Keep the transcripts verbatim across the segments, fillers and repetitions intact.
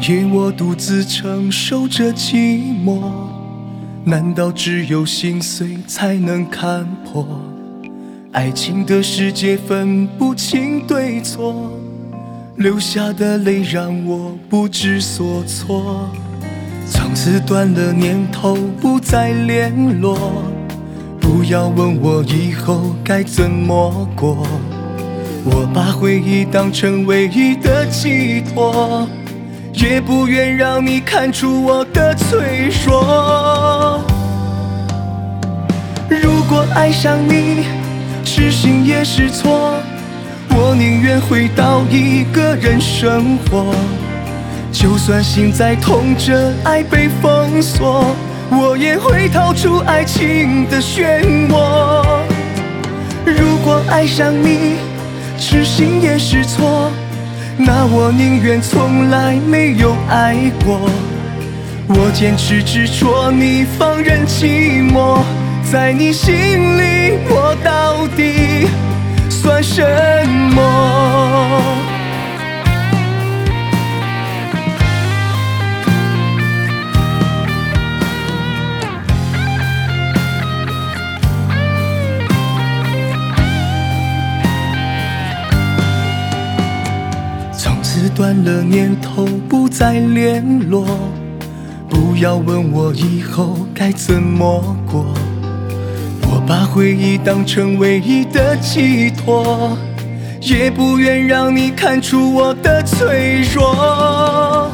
夜我独自承受着寂寞，难道只有心碎才能看破？爱情的世界分不清对错，流下的泪让我不知所措。从此断了念头，不再联络。不要问我以后该怎么过，我把回忆当成唯一的寄托，也不愿让你看出我的脆弱。如果爱上你，痴心也是错，我宁愿回到一个人生活。就算心在痛着，爱被封锁，我也会逃出爱情的漩涡。如果爱上你，痴心也是错，那我宁愿从来没有爱过。我坚持执着，你放任寂寞，在你心里我到底算什么？从此断了念头，不再联络。不要问我以后该怎么过，我把回忆当成唯一的寄托，也不愿让你看出我的脆弱。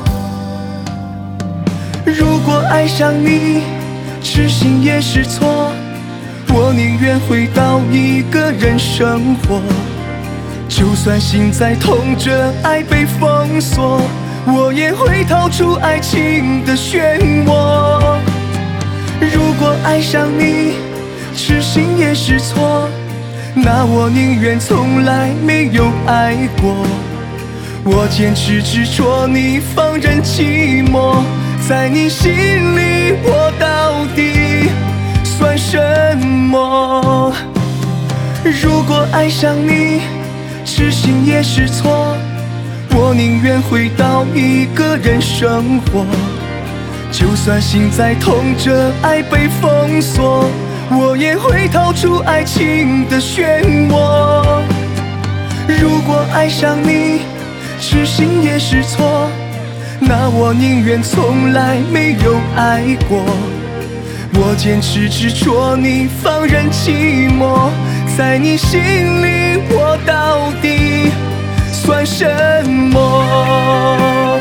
如果爱上你，痴心也是错，我宁愿回到一个人生活。就算心在痛着，爱被封锁，我也会逃出爱情的漩涡。如果爱上你，痴心也是错，那我宁愿从来没有爱过。我坚持执着，你放任寂寞，在你心里我到底算什么？如果爱上你，痴心也是错，我宁愿回到一个人生活。就算心在痛着，爱被封锁，我也会逃出爱情的漩涡。如果爱上你，痴心也是错，那我宁愿从来没有爱过。我坚持执着，你放任寂寞，在你心里我到底算什么？